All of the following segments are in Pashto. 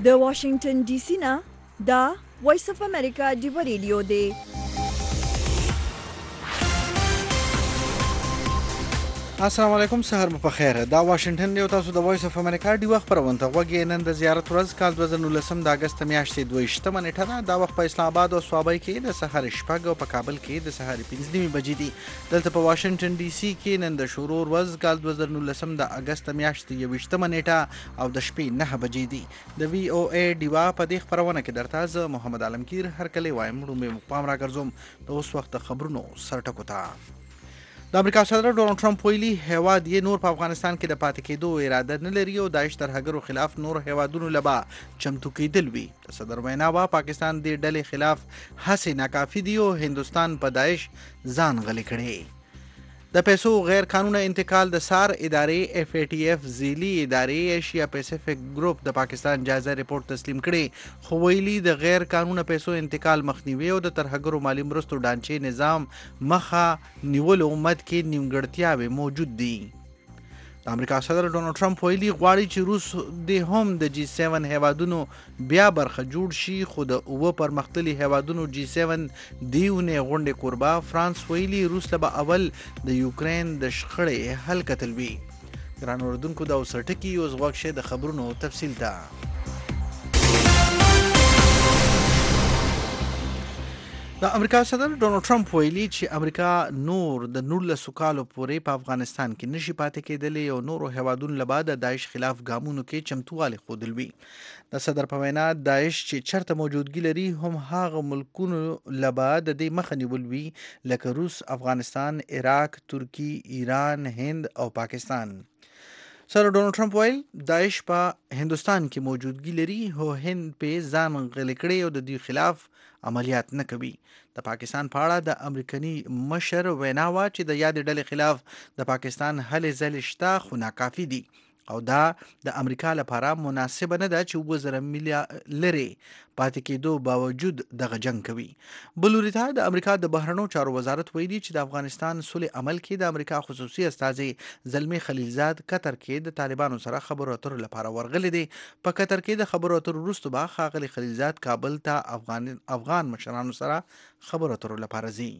د واشنگټن ډي سي نه دا وایس اف امریکا دی ریډیو دی. السلام علیکم، سحر مو په خیر. دا واشنگټن دی او تاسو د وایس اف امریکا دی وخت پرونته غوږی نن د زیارت ورځ کال 2019 د اگست میاشتې 22 نیټه ده. دا وخت په اسلام آباد او صوابۍ کې د سحر شپږ او په کابل کې د سحر 15 بجې دي. دلته په واشنگټن ډي سي کې نن د شروع ورځ کال 2019 د اگست میاشتې 21 نیټه او د شپې 9 بجې دي. د وی او ای دیوا په دې خبرونه کې درته زه محمد عالمگیر هر کله وایم رومې مقام را ګرځوم د اوس وخت خبرونو سرټکو ته. د امریکا صدر ډونالد ټرمپ ویلي هیواد یې نور په افغانستان کې د پاتې کېدو اراده نه لري او داعش ترهګرو خلاف نور هیوادونو لبا چمتو کېدل وي. د صدر وینا وا پاکستان د ډلې خلاف هڅې ناکافي دي او هندوستان په داعش ځان غلی کړي. د پیسو غیر قانوني انتقال د سار ادارې اف ای ټی اف ذیلی ادارې ایشیا پیسفیک ګروپ د پاکستان جایزه ریپورت تسلیم کړي، خو ویلي د غیر قانوني پیسو انتقال مخنیوي او د ترهګرو مالی مرستو ډانچې نظام مخه نیولو امت کې نیمګړتیاوې موجود دي. د امریکا صدر ډونالد ټرمپ ویلي غواړي چې روس د هم د جی 7 هیوادونو بیا برخه جوړ شي، خو د اوه پرمختللي هیوادونو جی 7 دیونه غونډې کوربه فرانس ویلي روس له اول د یوکرین د شخړې حل کتل وي. ګران اوردونکو دا اوسټکی اوس غوښ شه د خبرونو تفصیل ته. د امریکا صدر ډونالد ټرمپ ویلي چې امریکا نور د 19 کالو پورې په افغانستان کې نشي پاتې کېدلی او نورو هیوادونو له بعد د داعش خلاف ګامونو کې چمتووالی ښودل وي. د صدر په وینا داعش چې چرته موجودګي لري هم هغه ملکونو له بعد د دې مخه نیول وي لکه روس، افغانستان، عراق، ترکی، ایران، هند او پاکستان. صدر ډونالد ټرمپ ویل داعش په هندوستان کې موجودګي لري او هند په ځان غلی کړي او د دې خلاف عملیات نه کوي. د پاکستان په اړه د امریکایي مشر وینا وا چې د یاد ډلې خلاف د پاکستان هلې ځلې شته خو ناکافي دي او دا د امریکا لپاره مناسبه نه ده چې 2000 میله لري پاتې کېدو باوجود دغه جنگ کوي. بلوریتا د امریکا د بهرنیو چارو وزارت ویلي چې د افغانستان صلح عمل کې د امریکا خصوصي استازي زلمی خلیلزاد قطر کې د طالبانو سره خبرو اترو لپاره ورغلي دي. په قطر کې د خبرو اترو وروسته به ښاغلي خلیلزاد کابل ته افغان مشرانو سره خبرو اترو لپاره ځي.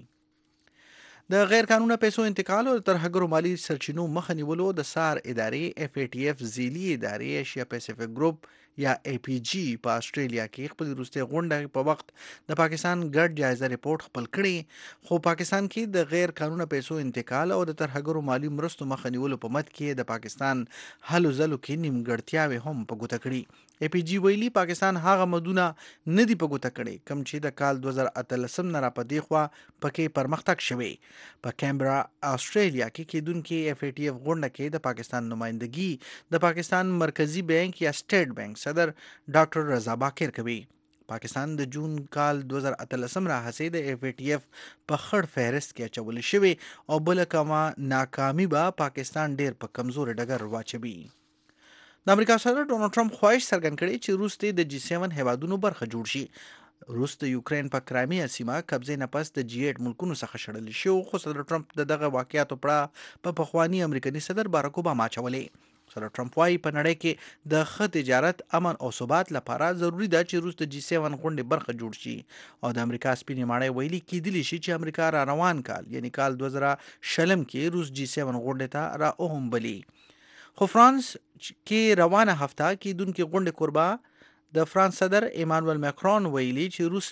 د غیر قانوني پیسو انتقال او ترهګرو مالی سرچینو مخه نیولو د سار ادارې اف ای ټی اف ذیلی ادارې ایشیا پیسفیک ګروپ یا ای پی جی په استرالیا کې خپل وروستي غونډه په وخت د پاکستان ګډ جایزه ریپورت خپل کړي، خو پاکستان کې د غیر قانوني پیسو انتقال او د ترهګرو مالی مرستو مخه نیولو په مد کې د پاکستان هلو ځلو کې نیمګړتیاوې هم په ګوته کړي. ای پی جی ویلي پاکستان هغه مدونه نه دی په ګوته کړي کوم چې د کال 2013 نه را پدې خوا پکې پرمختګ شوی. په کیمبرا استرالیا کې کېدونکې اف ای ټی اف غونډه کې د پاکستان نمائندګي د پاکستان مرکزی بانک یا سټیټ بانک صدر ډاکټر رضا باقر کوي. پاکستان د جون کال 2013 راهیسې د اف ای ټی اف په خړ فهرست کې اچول شوی او بل کما ناکامي به پاکستان ډیر په کمزور ډګر واچوي. د امریکا صدر ډونالد ټرمپ خواهش څرګند کړی چې روس د جی 7 هیوادونو برخه جوړ شي. روس د یوکرین په کرایمیا سیمه قبضې نه پس د جی 8 ملکونو څخه شړل شو، خو صدر ټرمپ دغه واقعیاتو په پخوانی امریکایي صدر باراک اوباما چولې. صدر ټرمپ وايي په نړۍ کې د ښه تجارت، امن او ثبات لپاره ضروری ده چې روس د جی 7 غونډې برخه جوړ شي او د امریکا سپینې ماڼۍ ویلي کېدلی شي چې امریکا را روان کال یعنی کال 2020 کې روس جی 7 غونډې ته را اوهمبلي. خو فرانس کې روانه هفته کېدونکې غونډې کوربه د فرانس صدر ایمانوئل ماکرون ویلي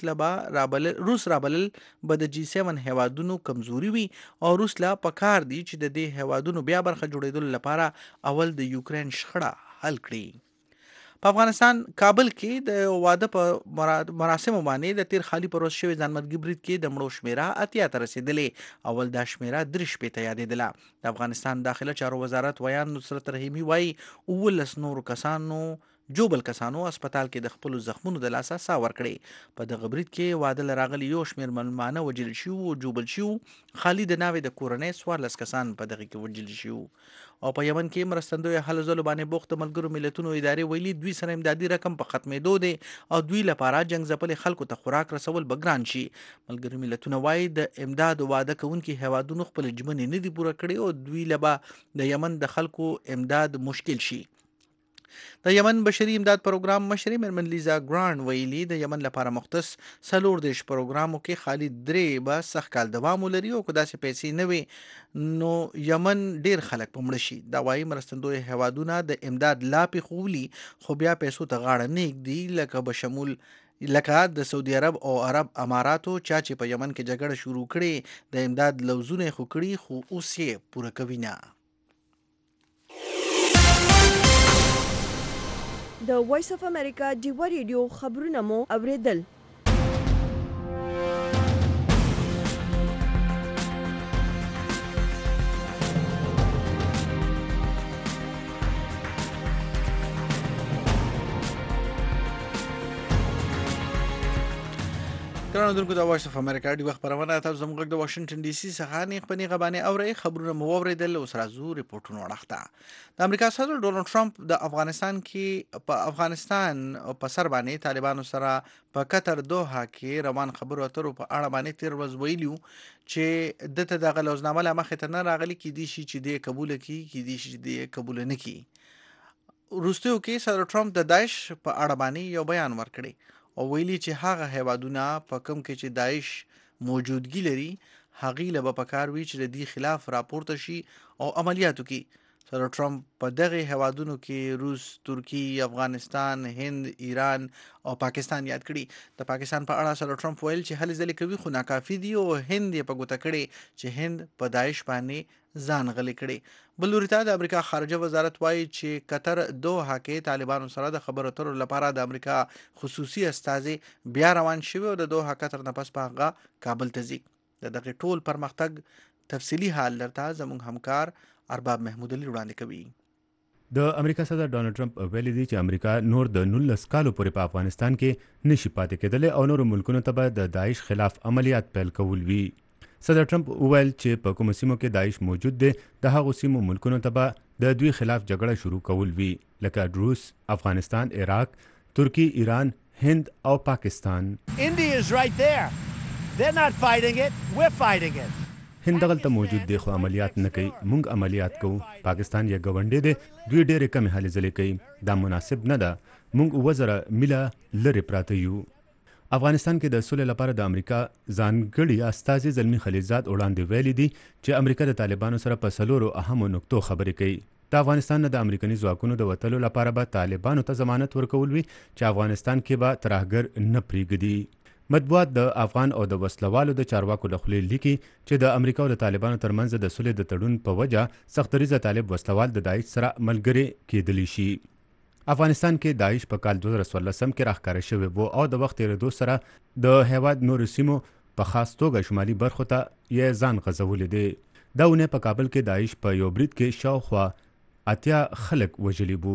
چې روس رابلل به د جی 7 هیوادونو کمزوري وي او روس لا پکار دي چې د دې هیوادونو بیا برخه جوړېدل لپاره اول د یوکرین شخړه حل کړي. په افغانستان کابل کې د واده په مراسمو باندې د تیر خالی پروس شوی ځانمرګي برید کې د مړو شمیره 80 ته رسیدلې. اول دا شمیره 3 ته یادېدله. د افغانستان داخله چارو وزارت ویان نصرت رحیمی وایي 19 نور کسانو جوبل کسانو اسپیټال کې د خپل زخمونو د لاسه سا ورکړي. په دغه برید کې واده لراغلي یو شمیر ملمانه وجل شو او جوبل شو. خالد ناوې د کورنۍ 14 کسان په دغه کې وجل شو. او په یمن کې مرستندوی هلو ځلو باندې بوخت ملګرو ملتونو ادارې ویلي دوی سره امدادي رقم په ختمېدو دی او دوی لپاره جنگ ځپلي خلکو ته خوراک رسول به ګران شي. ملګرو ملتونه وایي د امداد واده کوونکي هیوادونو خپل ژمنې نه دي پوره کړې او دوی لبا د یمن د خلکو امداد مشکل شي. د یمن بشري امداد پروګرام مشر میرمن لیزا ګرانډ ویلي د یمن لپاره مختص 40 پروګرامو کې خالي 3 به سخت کال دوام ولري او که داسې پیسې نه وي نو یمن ډیر خلک په مړه شي. دا وايي مرستندوی هیوادونه د امداد لاپې خولي خو بیا پیسو ته غاړه نه ږدي لکه د سعودي عرب او عرب اماراتو چې په یمن کې جګړه شروع کړي د امداد لوزونه خو کړي خو اوس یې پوره کوي نه. د وایس اف امریکا ډیوا ریډیو خبرونه مو اوریدل. ګرانو دونکو د وایس اف امریکا ډیوا خبرونه تاسو زموږ د واشنگټن ډي سي څخه نه خپنی غبانې اوري خبرونه مو اوریدل او سره زو ریپورتونه وړاندې. د امریکا صدر ډونالد ټرمپ د افغانستان په سر باندې طالبانو سره په قطر دوحه کې روان خبرو اترو په اړه باندې تیر ورځ ویلو چې دته د غلوزنامه لمخې ته نه راغلي کې دي چې د قبول قبول نه کی. روسیو کې صدر ټرمپ د داعش په اړه باندې یو بیان ورکړی او ویلي چې هغه هیوادونه په کوم کې چې داعش موجودګي لري هغې له به پکار وي چې د دې خلاف راپورته شي او عملیاتو کې. صدر ټرمپ په دغه هیوادونو کې روس، ترکی، افغانستان، هند، ایران او پاکستان یاد کړي. د پاکستان په اړه صدر ټرمپ ویل چې هلې ځلې کوي خو ناکافي دي او هند یې په ګوته کړي چې هند په داعش باندې ځان غلی کړي. بل لوري ته د امریکا خارجه وزارت وایي چې قطر دوحه کې طالبانو سره د خبرو اترو لپاره د امریکا خصوصي استازي بیا روان شوی او د دوحه قطر نه پس په هغه کابل ته ځي. د دغه ټول پرمختګ تفصیلی حال درته زموږ همکار ارباب محمود علي وړاندې کوي. د امریکا صدر ډونالد ټرمپ ویلي دی چې امریکا نور د 19 کالو پورې په افغانستان کې نشي پاتې کېدلی او نور ملکونو ته به د داعش خلاف عملیات پیل کول وي. صدر ټرمپ وویل چې په کومو سیمو کې داعش موجود دی د هغو سیمو ملکونو ته به د دوی خلاف جګړه شروع کول وي لکه روس، افغانستان، عراق، ترکی، ایران، هند او پاکستان. India is right there. They're not fighting it. We're fighting it. هند دغلته موجود دی خو عملیات نه کوي، موږ عملیات کوو. پاکستان یې ګاونډی دی، دوی ډېرې کمې هلې ځلې کوي. دا مناسب نه ده. موږ 2000 میله لرې پراته یو. افغانستان کې د سولې لپاره د امریکا ځانګړي استازي زلمی خلیلزاد وړاندې ویلي دي چې امریکا د طالبانو سره په 4 اهمو نقطو خبرې کوي. د افغانستان نه د امریکایي ځواکونو د وتلو لپاره به طالبانو ته ضمانت ورکول وي چې افغانستان کې به ترهګر نه پرېږدي. مطبوعات د افغان او د وسلوالو د چارواکو له خولې لیکي چې د امریکا او د طالبانو ترمنځ د سولې د تړون په وجه سختدریځه طالب وسلوال د داعش سره ملګري کېدلی شي. افغانستان کې داعش په کال 2014 کې راښکاره شوی و او د وخت تېرېدو سره د هیواد نورو سیمو په خاص توګه شمالي برخو ته یې ځان غځولی دی. دا اونۍ په کابل کې داعش په یو برید کې شاوخوا 80 خلک وژلي وو.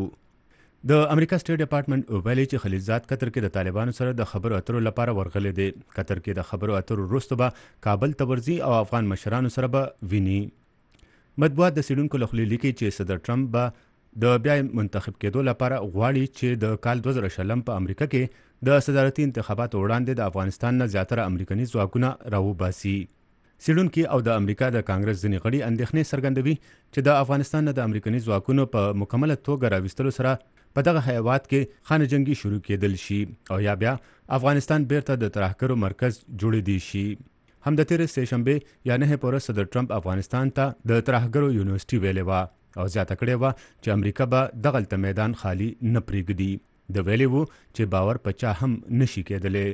د امریکا سټیټ ډپارټمنټ ویلي چې خلیلزاد قطر کې د طالبانو سره د خبرو اترو لپاره ورغلی دی. قطر کې د خبرو اترو وروسته به کابل ته ورځي او افغان مشرانو سره به ویني. مطبوعات د څېړونکو له خولې لیکي چې صدر ټرمپ به د بیا منتخب کېدو لپاره غواړي چې د کال 2020 په امریکا کې د صدارتي انتخاباتو وړاندې د افغانستان نه زیاتره امریکایي ځواکونه راوباسي. څېړونکي او د امریکا د کانګرس ځینې غړي اندېښنې څرګندوي چې د افغانستان نه د امریکایي ځواکونو په مکمله توګه راویستلو سره په دغه هیواد کې خانه جنګي شروع کېدل شي او یا بیا افغانستان بیرته د ترهګرو مرکز جوړېدی شي. هم د تېرې سې شنبې یا 9 پوره صدر ټرمپ افغانستان ته د ترهګرو یونیورسيټي ویلې وه او زیاته کړې وه چې امریکا به دغلته میدان خالی نه پرېږدي. د ویلې وو چې باور په چا هم نشي کېدلی.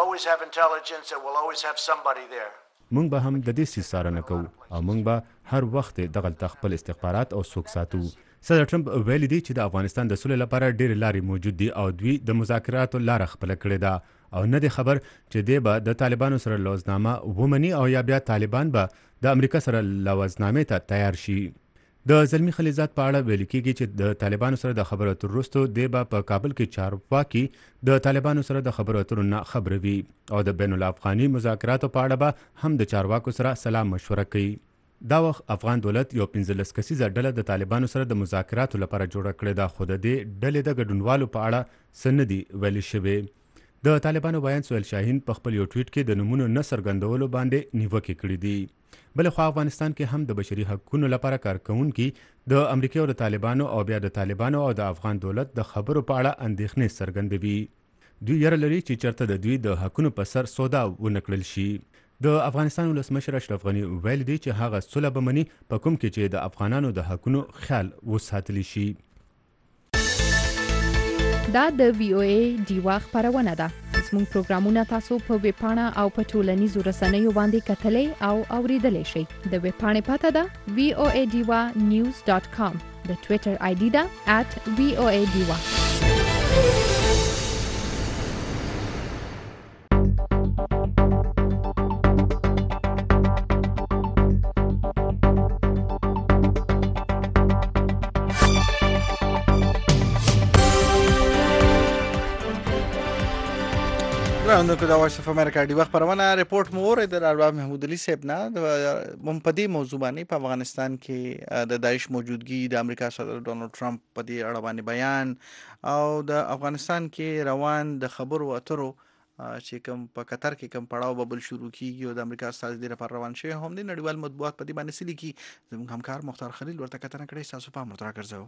موږ به هم د دې سیس څارنه کوو او موږ به هر وخت دغلته خپل استخبارات او څوک ساتو. صدر ټرمپ ویلي دی چې د افغانستان د سولې لپاره ډېرې لارې موجود دي او دوی د مذاکراتو لاره خپله کړې ده او نه دی خبر چې دی به د طالبانو سره لوزنامه ومني او یا بیا طالبان به د امریکا سره لوزنامې ته تیار شي. د زلمی خلیلزاد په اړه ویل کېږي چې د طالبانو سره د خبرو اترو وروسته دی به په کابل کې چارواکي د طالبانو سره د خبرو اترو نه خبروي او د بین الافغاني مذاکراتو په اړه به هم د چارواکو سره سلا مشوره کوي. دا وخت افغان دولت یو 15 کسیزه ډله د طالبانو سره د مذاکراتو لپاره جوړه کړې ده خو د دې ډلې د ګډونوالو په اړه څه نه دي ویل شوي. د طالبانو بیان سهیل شاهین په خپل یو ټویټ کې د نمونو نه څرګندولو باندې نیوکې کړې دي. بل خو افغانستان کې هم د بشري حقوقو لپاره کارکونکي د امریکا او د طالبانو او بیا د طالبانو او د افغان دولت د خبرو په اړه اندېښنې څرګندوي. دوی یره لري چې چرته د دوی د حقونو په سر سودا ونکړل شي. د افغانستان ولسمشر اشرف غنی ویل دی چې هغه صلح به مني په کوم کې چې د افغانانو د حقونو خیال وساتلی شي. دا د VOA ډیوا خبرونه ده. زموږ پروګرامونه تاسو په ویب پاڼه او په ټولنیزو رسنیو باندې کتلای او اوریدلای شئ. د ویب پاڼې پته ده voadiwa.news.com. د ټوئیټر آی ډي ده @voadiwa. راوندونکو د وایس اف امریکا ډیوا خبرونه ریپورت مو اورید د ارباب محمود علي صاحب نه د ممپدي موضوع باندې په افغانستان کې د داعش موجودګي د امریکا صدر ډونالد ټرمپ په دې اړه باندې بیان او د افغانستان کې روان د خبرو اترو چې کوم په قطر کې کوم پړاو ببل شروع کیږي او د امریکا استازي د لپاره روان شوی هم د نړیوال مطبوعات په دې باندې سلی کی زموږ همکار مختار خلیل ورته کتنه کړې تاسو په مرترا ګرځاو.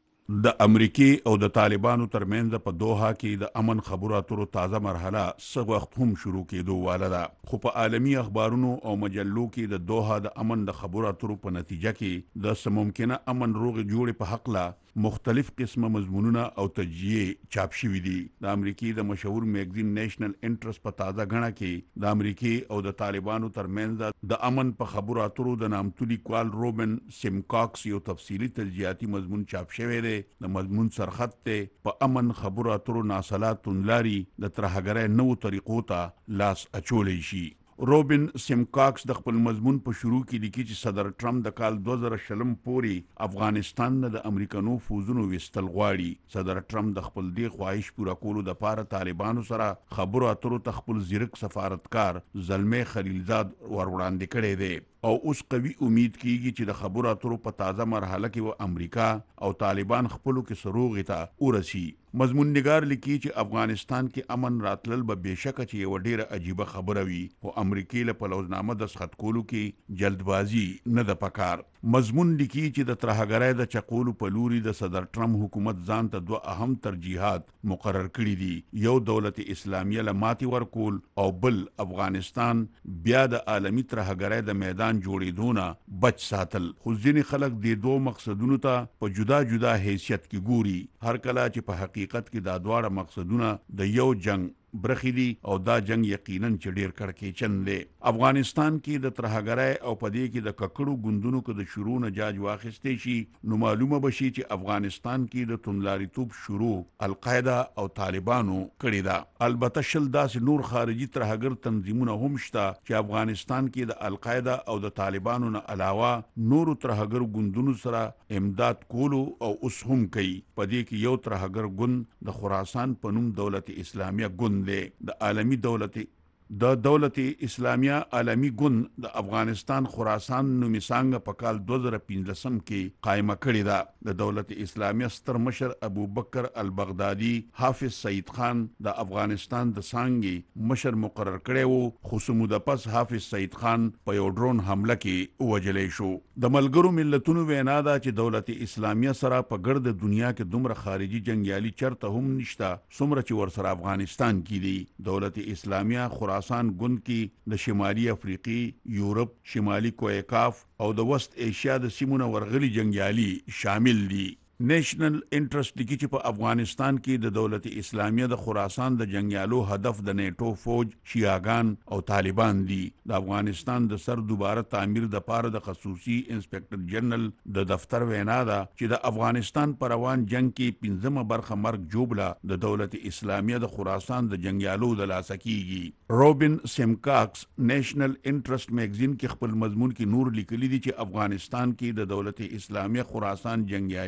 د امریکای او د طالبانو ترمنځ په دوحه کې د امن خبرو اترو تازه مرحله څه وخت هم شروع کېدو واله ده، خو په عالمی اخبارونو او مجلو کې د دوحه د امن د خبرو اترو په نتیجه کې د ممکنه امن روغ جوړ په حق لا مختلف قسمه مضمونونه او تجزیه چاپ شوي دي. د امریکای د مشهور میگزین نیشنل انټرست په تازه غڼه کې د امریکای او د طالبانو ترمنځ د امن په خبرو اترو د نامتو لیکوال روبن سیمکاکس یو تفصیلی تجزیاتي مضمون چاپ شوی دی. د مضمون سرخط ته په امن خبرو اترو ناصلات تنلاري د ترهګرۍ نوو طریقو ته لاس اچولی شي. روبن سیمکاکس د خپل مضمون په شروع کې لیکي چې صدر ټرمپ د کال 2020 پورې افغانستان نه د امریکانو فوزونو وستل غواړي. صدر ټرمپ د خپل دی خواهش پوره کولو د پاره طالبانو سره خبرو اترو ته خپل زیرک سفارتکار زلمه خلیلزاد وروړاندې کړی دی او اوس قوي امید کیږي چې د خبرو اترو په تازه مرحله کې و امریکا او طالبان خپلو کې سروغ ته ورسی. مضمون نگار لیکي چې افغانستان کې امن راتلل به بهشکه چې یو ډیره عجیبه خبره وي او امریکای له پلوزنامه د سخت کولو کې جلدبازي نه د پکار. مضمون لیکي چې د ترهګرۍ د چقولو په لوري د صدر ټرمپ حکومت ځان ته دوه اهم ترجیحات مقرر کړي دي، یو دولت اسلامیه له ماتي ورکول او بل افغانستان بیا د عالمی ترهګرۍ د میدان جوړېدونه بچ ساتل. خو ځینې خلک د دوه مقصدونو ته په جدا جدا حیثیت کې ګوري. هر کله چې په حقیقت کې دا دواړه مقصدونه د یو جنگ برخې دي او دا جنگ یقینا چې ډیر کړکېچن دی. افغانستان کې د ترهګرۍ او پدې کې د ککړو ګوندونو کې د شروع نه جاج واخیستې شي نو معلومه بشي چې افغانستان کې د توندلاریتوب شروع القاعده او طالبانو کړی دا. البته شل داسې نور خارجي ترهګر تنظیمونه هم شته چې افغانستان کې د القاعده او د طالبانو نه علاوه نورو ترهګر ګوندونو سره امداد کولو او اوس هم کوي. پدې کې یو ترهګر ګوند د خراسان په نوم دولت اسلامیه ګوند د عالمی دولت اسلامیه عالمی ګوند د افغانستان خراسان نومي څانګه په کال 2015 کې قائمه کړې ده. د دولت اسلامیه ستر مشر ابو بکر البغدادي حافظ سعید خان د افغانستان د څانګې مشر مقرر کړی وو، خو سموده پس حافظ سعید خان په یو ډرون حمله کې ووجلی شو. د ملګرو ملتونو وینا ده چې دولت اسلامیه سره په ګرد دنیا کې دومره خارجي جنگیالي چرته هم نشته څومره چې ورسره افغانستان کې دي. دولت اسلامیه خراسان ګوند کې د شمالي افریقي، یورپ، شمالي کویکاف او د وست ایشیا د سیمونو ورغلي جنگیالي شامل دي. نیشنل انټرست لیکي چې په افغانستان کې د دولت اسلامیه د خراسان د جنگیالو هدف د نیټو فوج، شیعاګان او طالبان دي. د افغانستان د سر دوباره تعمیر د پاره د خصوصي انسپکټر جنرال د دفتر وینا ده چې د افغانستان پر روان جنگ کې 15 برخه مرګ جوړه د دولت اسلامیه د خراسان د جنگیالو د لاسه کیږي. روبن سیمکاکس نیشنل انټرست میگزین کې خپل مضمون کې نور لیکلي دي چې افغانستان کې د دولت اسلامیه خراسان جنگیالي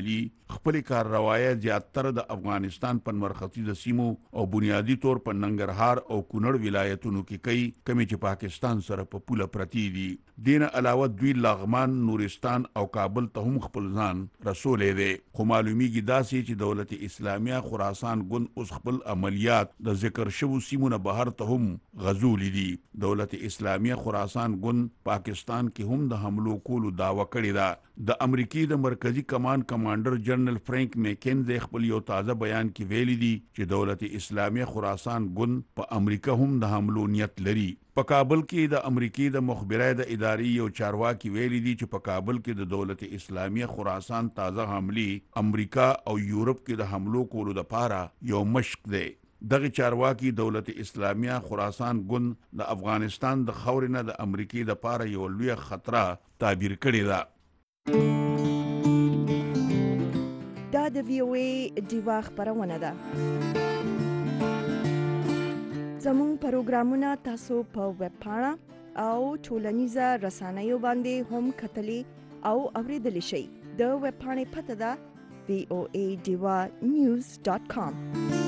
خپل کار روایت زیاتره د افغانستان په مرکزي سیمو او بنیادی طور په ننګرهار او کونړ ولایتونو کې کوي کمی چې پاکستان سره په پوله پرتی دي. دین علاوه دوی لغمان، نورستان او کابل ته هم خپل ځان رسولې دي. خو معلومیږي داسې چې دولت اسلامیه خراسان ګوند اوس خپل عملیات د ذکر شوو سیمو نه بهر ته هم غزولې دي. دولت اسلامیه خراسان ګوند پاکستان کې هم د حملو کولو داوا کړې ده. د امریکای د مرکزی کمان کمانډر جنرال فرانک میکنزي خپل یو تازه بیان کې ویلي دي چې دولت اسلامیه خراسان ګوند په امریکا هم د حملو نیت لري. په کابل کې د امریکای د مخبرای د ادارې یو چارواکي ویلي دي چې په کابل کې د دولت اسلامیه خراسان تازه حملي امریکا او یورپ کې د حملو کولو لپاره یو مشق دی. دغه چارواکي دولت اسلامیه خراسان ګوند د افغانستان د خاورې نه د امریکای لپاره یو لوی خطر تعبیر کړی ده. دا د VOA دیوا خبرونه ده. زموږ پروګرامونه تاسو په ویب پاڼه او ټولنیزه رسنیو باندې هم کتلی او اوریدلی شئ. د ویب پاڼې پته ده voadivanews.com.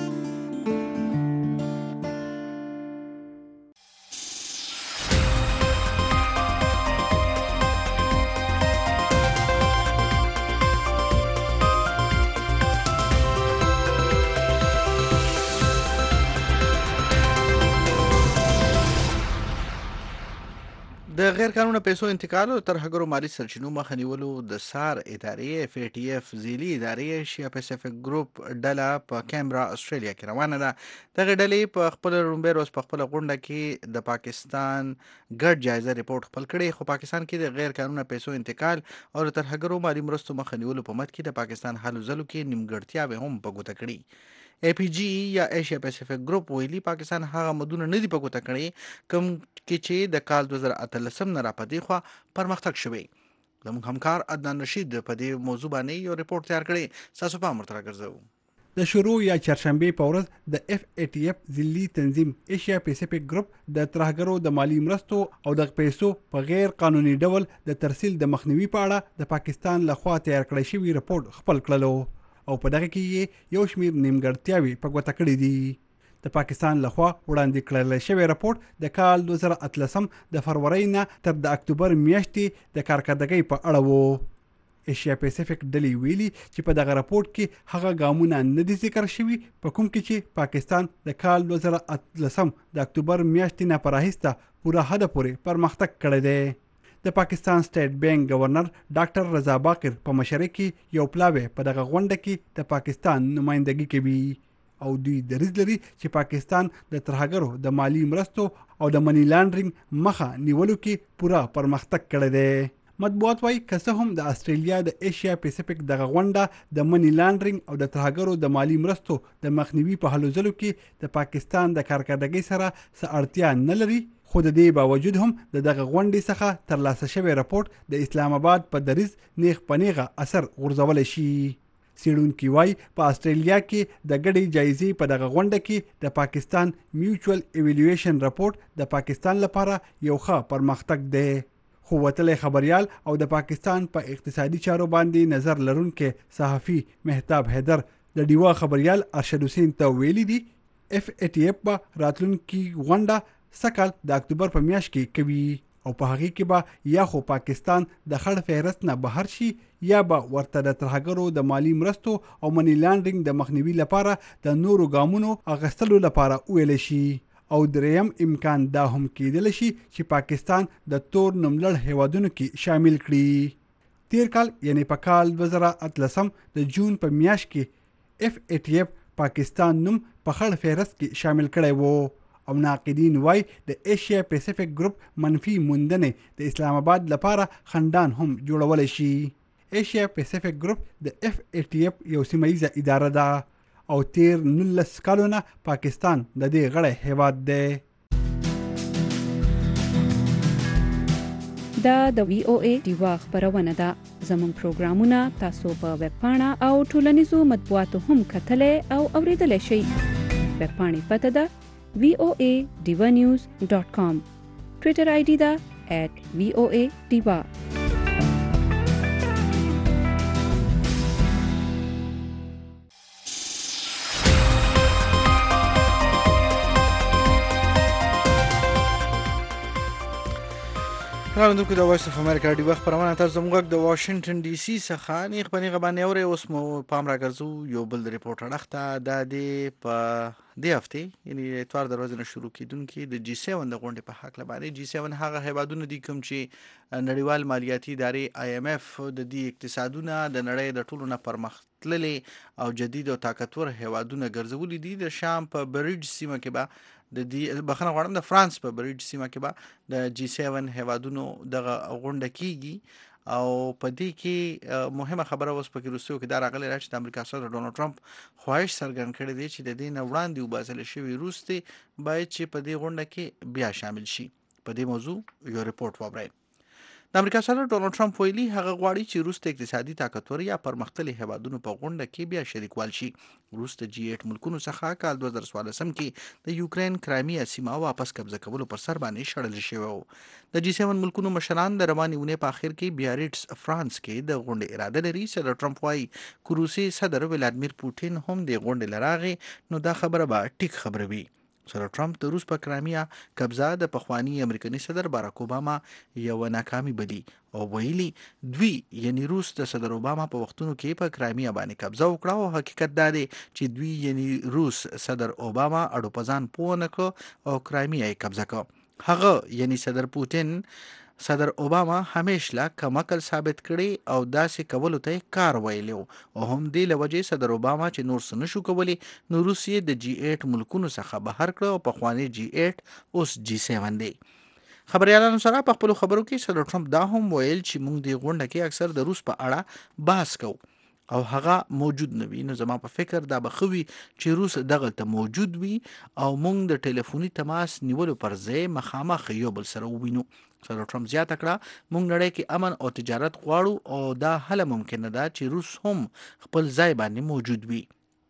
د غیر قانوني پیسو انتقال او ترهګرو مالی سرچینو مخه نیولو د SAR ادارې FATF ځیلي ادارې ایشیا پیسفیک ګروپ ډله په کیمبرا استرالیا کې روانه ده. دغه ډلې په خپل لومړی ورځ په خپل غونډه کې د پاکستان ګډ جایزه ریپورت خپل کړی. خو پاکستان کې د غیر قانوني پیسو انتقال او ترهګرو مالی مرستو مخه نیولو په مد کې د پاکستان هلو ځلو کې نیمګړتیاوې هم په ګوته کړي. APG یا ایشیا پیسفیک ګروپ ویلي پاکستان هغه مدونه نه دي په ګوته کړي کوم کې چې د کال 2013 نه راپدې خو پرمختګ شوی. زموږ همکار عدنان رشید په دې موضوع باندې یو ریپورت تیار کړی. تاسو په امر تر ګرځو. د شروع یا چهارشنبه په ورځ د FATF ځلي تنظیم ایشیا پیسفیک ګروپ د ترهګرو د مالی مرستو او د پیسو په غیر قانوني ډول د ترسیل د مخنیوي په اړه د پاکستان لخوا تیار کړی شوی ریپورت خپل کړلو او په دغه کې یو شمیر نیمګړتیاوې په ګوته کړې دي. د پاکستان لخوا وړاندې کړل شوی راپور د کال 2013 د فروری نه تر د اکتوبر میاشتې د کارکردګۍ په اړه وو. ایشیا پیسفیک ډلې ویلي چې په دغه راپور کې هغه ګامونه نه دي ذکر شوي په کوم کې چې پاکستان د کال 2013 د اکتوبر میاشتې نه پراهیسته پوره حد پورې پرمختګ کړی دی. د پاکستان سټیټ بانک گورنر ډاکټر رضا باقر په مشرۍ کې یو پلاوی په دغه غونډه کې د پاکستان نمائندګي کوي او دوی دریځ لري چې پاکستان د ترهګرو د مالی مرستو او د منی لانډرینګ مخه نیولو کې پوره پرمختګ کړی دی. مطبوعات وايي که څه هم د استرالیا د ایشیا پیسفیک دغه غونډه د منی لانډرینګ او د ترهګرو د مالی مرستو د مخنیوي په هلو ځلو کې د پاکستان د کارکردګۍ سره څه اړتیا نه لري، خو د دې باوجود هم دغه غونډې څخه ترلاسه شوی راپورټ د اسلام آباد په دریځ نیغ پنیغه اثر غورځولی شي. څېړونکي وایي په استرالیا کې د ګډې جایزې په دغه غونډه کې د پاکستان میوچوال ایویلویشن راپورټ د پاکستان لپاره یو ښه پرمختګ دی. خو وتلی خبريال او د پاکستان په اقتصادي چارو باندې نظر لرونکي صحافي مهتاب حیدر د ډیوا خبريال ارشد حسین ته ویلي دي FATF به راتلونکي غونډه سکل د اکتوبر په میاشت کې کوي او په هغه کې به یا خو پاکستان د خړ فهرست نه بهر شي یا به ورته د ترهګرو د مالی مرستو او منی لانډرینګ د مخنیوي لپاره د نورو ګامونو اغستلو لپاره ویل شي. او دریم امکان دا هم کېدل شي چې پاکستان د تور نوملړ هیوادونو کې شامل کړي. تیر کال یعنی په کال 2013 د جون په میاشت کې FATF پاکستان نوم په خړ فهرست کې شامل کړی وو او ناقدین وای د ایشیا پیسفیک ګروپ منفي موندنې د اسلام آباد لپاره خندان هم جوړول شي. ایشیا پیسفیک ګروپ د FATF یو سیمایي اداره ده او تیر 19 کالونه پاکستان د دې غړی هیواد دی. دا د VOA دیوا خبرونه ده. زموږ پروګرامونه تاسو په ویب پاڼه او ټولنیزو مطبوعاتو هم کتلی او اوریدلی شئ. ویب پاڼې پته ده voadivanews.com. ټویټر آی ډي ده @VOA Diva. راوندونکو د وایس اف امریکا دی وخت پرونه تاسو زموږ د واشنگټن ډي سي څخه نیغ پنیغه باندې اوري اوس مو پام راګرځو یو بل ریپورت اړخته د دې په دې هفته یعنی اتوار د ورځې نه شروع کیدونکې د جی 7 د غونډې په حق لبانې جی 7 هغه هیوادونه دي کوم چې نړیوال مالیاتي ادارې آی ایم اف د دې اقتصادونه د نړۍ د ټولو نه پرمختللي او جدید او طاقتور هیوادونه ګرځولي دي د شام په بریج سیمه کې به د دې بخنه غواړم د فرانس په بریج سیمه کې به د جی 7 هیوادونو دغه غونډه کیږي او په دې کې مهمه خبره اوس په روسیو کې دا راغلی چې د امریکا صدر ډونالد ټرمپ خواهش څرګند کړی دی چې د دې نه وړاندې وباسل شوی روس ته باید چې په دې غونډه کې بیا شامل شي. په دې موضوع یو ریپورت وابرئ. د امریکا صدر ډونالد ټرمپ ویلي هغه غواړي چې روس ته اقتصادي طاقتور یا پرمختللي هیوادونو په غونډه کې بیا شریکوال شي. روس د جی 8 ملکونو څخه کال 2014 کې د یوکرين کرایمیا سیمه واپس قبضه کولو پر سر باندې شړل شوی و. د جی 7 ملکونو مشران د رواني اونۍ په اخر کې بیاریټس فرانس کې د غونډې اراده لري. صدر ټرمپ وايي چې روسي صدر ولادمیر پوتین هم د غونډې لراغي نو دا خبره به ټیک خبره وي. صدر ټرمپ د روس په کرایمیا قبضه د پخوانی امریکایي صدر باراک اوباما یو ناکامي بلی او ویلي دوی یعنی روس د صدر اوباما په وختونو کې په کرایمیا باندې قبضه وکړه او حقیقت دا دی چې دوی یعنی روس صدر اوباما اډو پزان پوه نه کړ او کرایمیا یې قبضه کړ. هغه یعنی صدر پوتین صدر اوباما همیشه کمکل ثابت کړي او داسې کولو ته کار ویلو او هم دې لوجه صدر اوباما چې نور څه نشو کولی نو روسیې د جی 8 ملکونو څخه بهر کړ او په خواني جی 8 اوس جی 7 دی. خبريالانو سره په خپل خبرو کې صدر ټرمپ دا هم ویل چې موږ د غونډه کې اکثر د روس په اړه بحث کوو او هغه موجود نه وي. نو زما په فکر دا بخوي چې روس دغه ته موجود وي او موږ د ټلیفوني تماس نیولو پر ځای مخامخ یو بل سره ووینو. صدر ټرمپ زیاته کړه موږ نړۍ کې امن او تجارت غواړو او دا هله ممکن ده چې روس هم خپل ځای باندې موجود وي.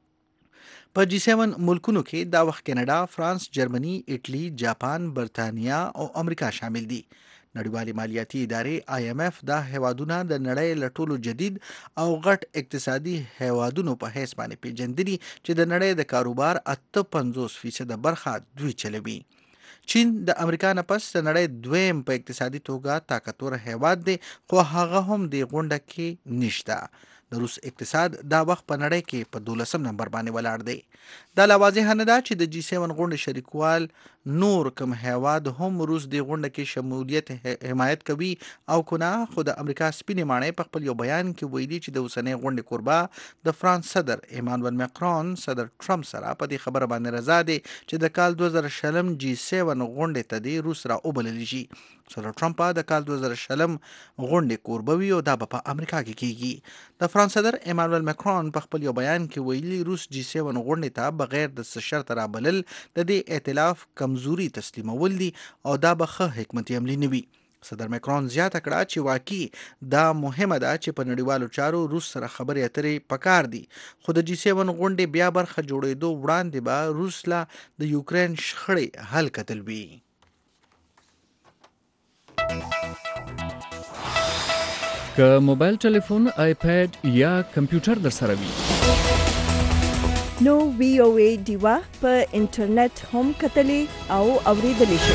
په جی 7 ملکونو کې دا وخت کاناډا، فرانس، جرمني، ایټلی، جاپان، برتانیا او امریکا شامل دي. نړیوالې مالیاتي ادارې آی ایم اف دا هیوادونه د نړۍ له ټولو جدید او غټ اقتصادي هیوادونو په حیث باندې پیژندلي چې د نړۍ د کاروبار 58% برخه دوی چلوي. چین د امریکا نه پس د نړۍ دویم په اقتصادي توګه طاقتور هیواد دی خو هغه هم د غونډه کې نشته. د روس اقتصاد دا وخت په نړۍ کې په 12 نمبر باندې ولاړ دی. دا لا واضح نه ده چې د جی 7 غونډې شریکوال نور کوم هیواد هم روس د غونډه کې شمولیت حمایت کوي او کنه خو د امریکا سپینې ماڼۍ په خپل یو بیان کې ویلي چې د اوسنۍ غونډې کوربه د فرانس صدر ایمانوئل ماکرون صدر ټرمپ سره په دې خبره باندې رضا دي چې د کال 2020 جی 7 غونډې ته د روس را وبلل شي. صدر ټرمپ د کال 2020 غونډې کوربه وي او دا په امریکا کې کیږي. د فرانس صدر ایمانوئل ماکرون په خپل یو بیان کې ویلي روس جی 7 غونډې ته بغیر د شرط رابلل د دې ائتلاف کمزوري تسلیمول دي او دا به ښه حکمت عملي نه وي. صدر ماکرون زیاته کړه چې واقعي دا مهمه ده چې په نړیوالو چارو روس سره خبرې اترې پکار دي خو د جی 7 غونډې بیا برخه جوړېدو وړاندې به روس لا د یوکرين شخړې حل کتل وي. که موبایل ټلیفون، آیپاد یا کمپیوټر در سره وي نو وی او ای دیوا په انټرنیټ هم کتلی او اوریدلی شئ.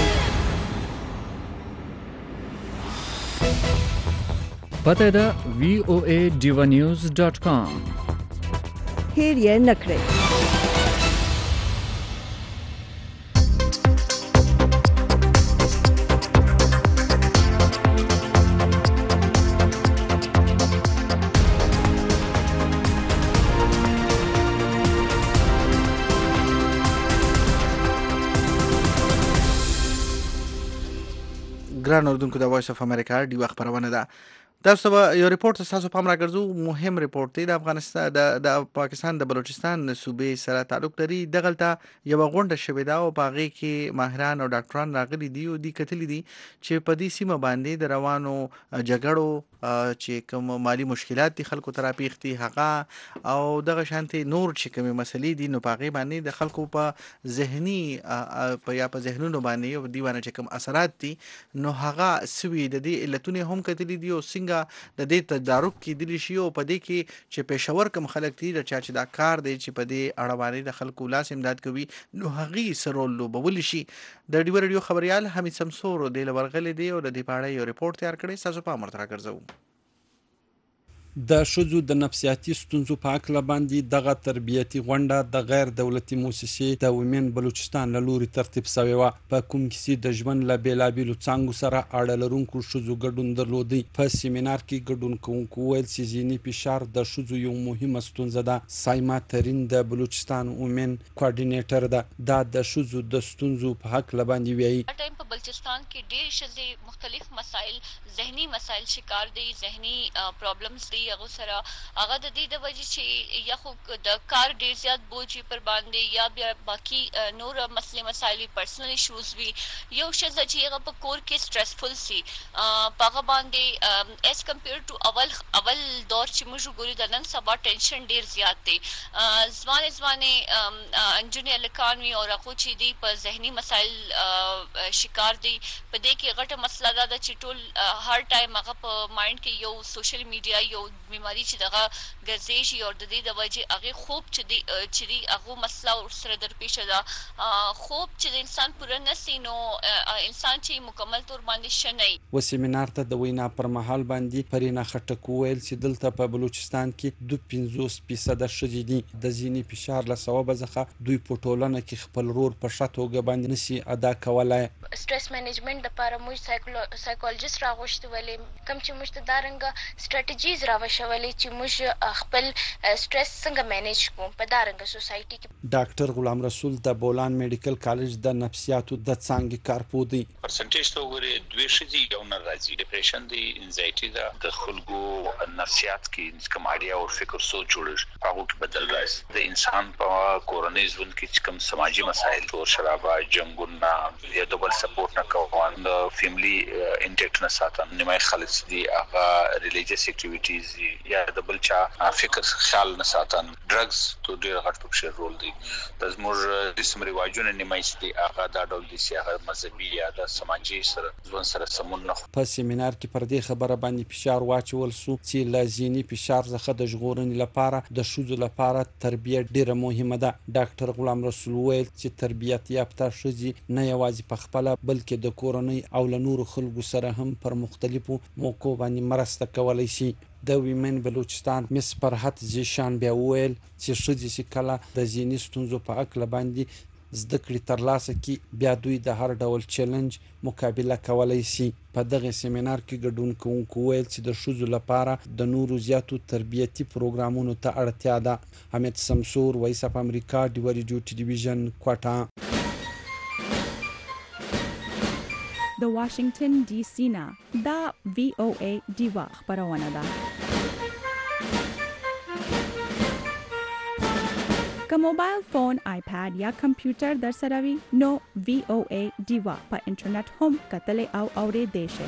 پته ده voaDivanews.com. هیر یې نکړئ. ګران اوردونکو د وایس اف امریکا دی وخت پرونه ده. تاسو به یو ریپورت تاسو پام راګرځو مهم ریپورت دی د افغانستان د پاکستان د بلوچستان صوبې سره تعلق لري. دغلته یو غونډه شوې ده او باغې کې ماهران او ډاکټران راغلي دي او د کتلې دي چې په دې سیمه باندې د روانو جګړو چې کوم مالی مشکلات دي خلکو ته راپیښتي هغه او دغه شانتي نور چې کوم مسلې دي نو باغې باندې د خلکو په ذهني یا په ذهنونو باندې او دیوانه چې کوم اثرات دي نو هغه سوي د دې علتونه هم کتلې دي او څنګه څنګه د دې تدارک کېدلی شي او په دې کې چې پېښور کوم خلک دي چې دا کار دی چې په دې اړه باندې د خلکو لاس امداد کوي نو هغې څه رول لوبولی شي. د ډیو رادیو خبریال حمید سمسور د لورغلې دی او د دې په اړه یو ریپورت تیار کړی. تاسو په امر تر راګرځو. د ښځو د نفسیاتي ستونزو په اړه باندې دغه تربیتي غونډه د غیر دولتي مؤسسې د ویمن بلوچستان له لوري ترتیب شوې و، په کوم کې د ژوند له بیلابېلو څانګو سره اړه لرونکو ښځو ګډون درلودی. په سیمینار کې ګډون کوونکو ویل چې ذهني فشار د ښځو یو مهمه ستونزه ده. سایما ترین د بلوچستان ویمن کوارډینیټر ده، دا د ښځو د ستونزو په اړه باندې وایي. ټایم په بلوچستان کې ډېر ښځې مختلف مسایل، ذهني مسایل شکار دي، ذهني پرابلمز دي. هغه سره هغه د دې د وجې چې یا خو د کار ډېر زیات بوج پر باندې یا بیا باقي نور مسلې مسایل پرسنل ایشوز وي. یو ښځه چې هغه په کور کې سټرسفل سي په هغه باندې ایز کمپیر ټو اول دور چې موږ ګورو د نن سبا ټینشن ډېر زیات دی. ځوانې انجونې هلکان وي او هغو چې دي په ذهني مسایل شکار دي. په دې کې غټه مسله دا ده چې ټول هر ټایم هغه په مایند کې یو سوشل میډیا یو بیماری چې دغه ګرځي شي او د دې د وجې هغې خوب چې دی هغو مسله ورسره درپېښه ده. خوب چې د انسان پوره نسي نو انسان چې مکمل طور باندې ښه نه وي. و سیمینار ته د وینا پر مهال باندې پرینا خټک وویل چې دلته په بلوچستان کې 50% ښځې دي. د ذهني فشار له سببه څخه دوی په ټولنه کې خپل رول په ښه توګه باندې نشي ادا کولی. سټرس مینجمنټ لپاره موږ سایکولوژیست راغوښتولې، کوم چې موږ ته دا رنګه سټریټیجیز راوښولې چې موږ خپل سټرس څنګه مینیج کوو په دا رنګه سوسایټي کې. ډاکټر غلام رسول د بولان میډیکل کالج د نفسیاتو د څانګې کارپوه دی. پرسنټیج ته وګورئ دوی ښځې یو نه راځي. ډپریشن دی، انزایټي ده، د خلکو نفسیات کې کوم اړیا او فکر سوچ جوړش هغه کې بدل راځي. د انسان په کورنۍ ژوند کې کوم سماجی مسایل شور شرابه جنګونه یا د بل سپورټ نه کوون د فیملی انټیکټ نه ساتن نیمه خلک دي هغه ریلیجیس اکټیویټیز یا د بل چا فکر خیال نه ساتن. ډرګز ته ډېر غټ پکې رول دی. د زموږ د سم رواجونو نیمه دي هغه دا ډول دي چې هغه مذهبي یا د سماجی سره ژوند سره سمون نه. په سیمینار کې پر دې خبره باندې فشار واچول سو چې لازمي فشار څخه د ژغورنې لپاره د ښځو لپاره تربیه ډیره مهمه ده. ډاکټر غلام رسول ویل چې تربیت یافته ښځې نه یوازې په خپل بلکې د کورنۍ او له نورو خلکو سره هم پر مختلفو موقعو باندې مرسته کولای شي. د ویمن بلوچستان مس فرحت زیشان بیا ویل چې ښځې چې کله د ذهني ستونزو په اړه باندې زده کړې ترلاسه کړي بیا دوی د هر ډول چیلنج مقابله کولای شي. په دغه سیمینار کې ګډون کوونکو ویل چې د ښځو لپاره د نورو زیاتو تربیتي پروګرامونو ته اړتیا ده. حمید سمسور، وایس اف امریکا، ډیو رادیو ټلویزیون، کوټا. د واشنگټن ډي سي نه دا VOA ډیوا خبرونه ده. که موبایل فون، آیپاد یا کمپیوټر در سره وي نو VOA ډیوا په انټرنیټ هم کتلی او اوریدلی شئ.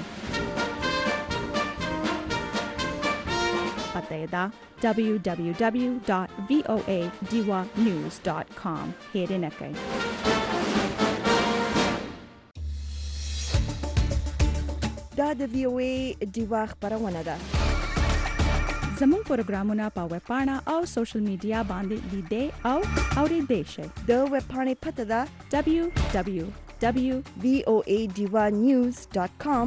پته یې ده www.voadiwanews.com. هیرې نه کوئ. دا د VOA ډیوا خبرونه ده. زموږ پروګرامونه په ویب پاڼه او سوشل میډیا باندې لیدئ او اوریدئ شئ. د ویب پاڼې پته ده www.voadiwanews.com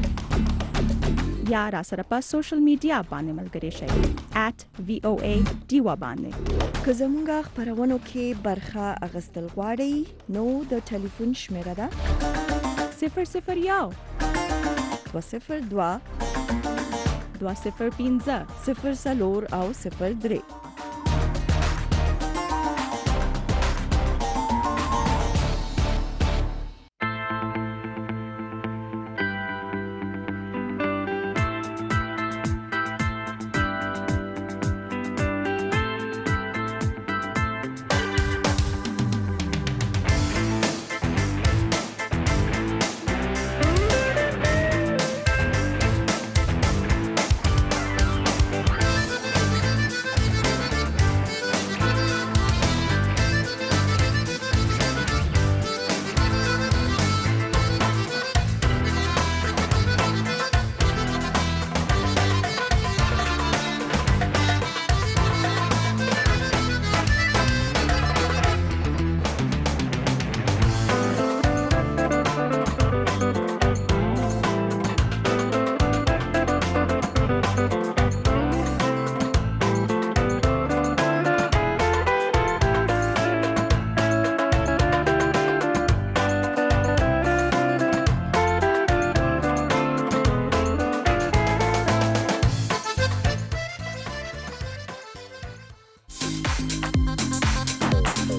یا را سره په سوشل میډیا باندې ملګری شئ @VOA ډیوا باندې. که زموږ خبرونو کې برخه اخیستل غواړئ نو د ټلیفون شمیره ده 001 202 205 0 او 03.